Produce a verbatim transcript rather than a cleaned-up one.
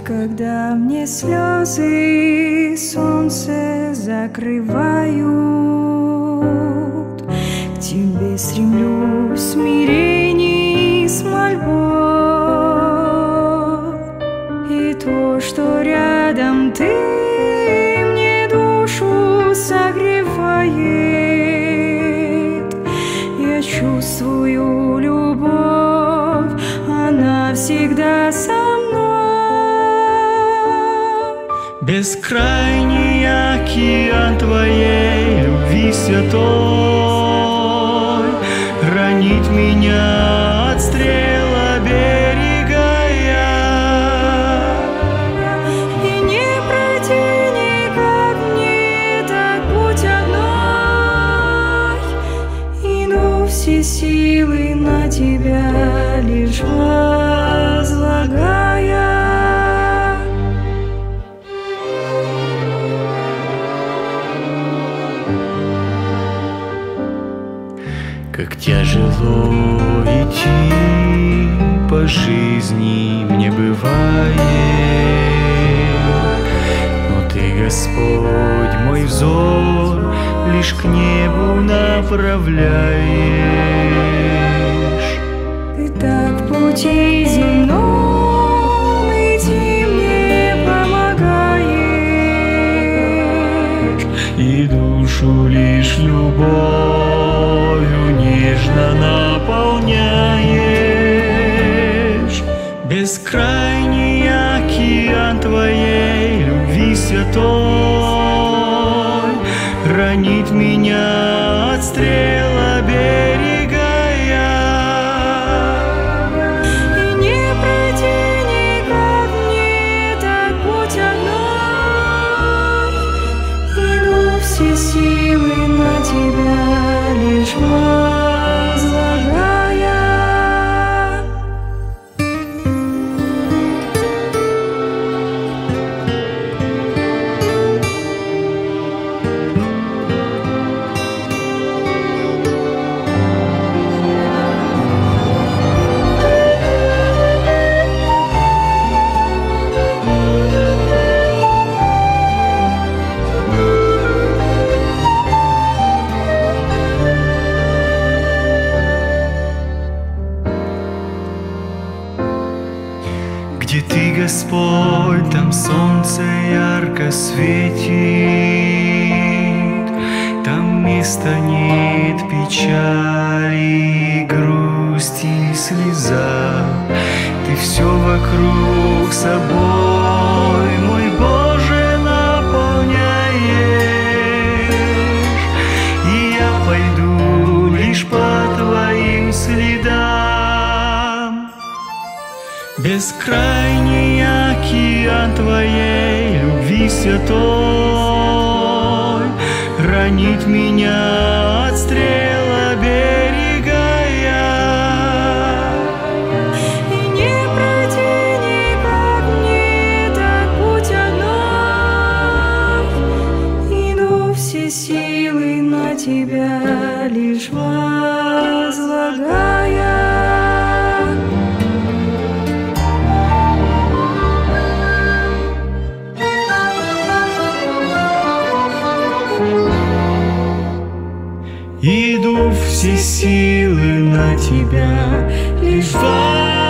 Когда мне слезы солнце закрывают, к тебе стремлюсь в смирении с мольбой. И то, что рядом ты мне душу согревает, я чувствую любовь, она всегда со мной. Бескрайний океан твоей любви святой хранит меня от стрел оберегая. И не пройти никак мне так путь одной, иду все силы на тебя лишь возлагая. Как тяжело идти по жизни мне бывает, но Ты, Господь, мой взор лишь к небу направляешь. Ты так в пути земном идти мне помогаешь, И душу лишь любовью нежно наполняешь. Бескрайний океан твоей любви святой хранит меня от стрел оберегая. и не пройти никак мне так путь одной, иду все силы на тебя лишь возлагая. Где Ты, Господь, там солнце ярко светит, там места нет печали, грусти и слеза. Ты все вокруг собой, мой Боже, наполняешь, и я пойду лишь по Твоим следам. Бескрайний океан Твоей любви святой хранит меня от стрел оберегая. И не пройти никак мне так путь одной, иду все силы на тебя лишь возлагая. Иду все силы на Тебя лишь во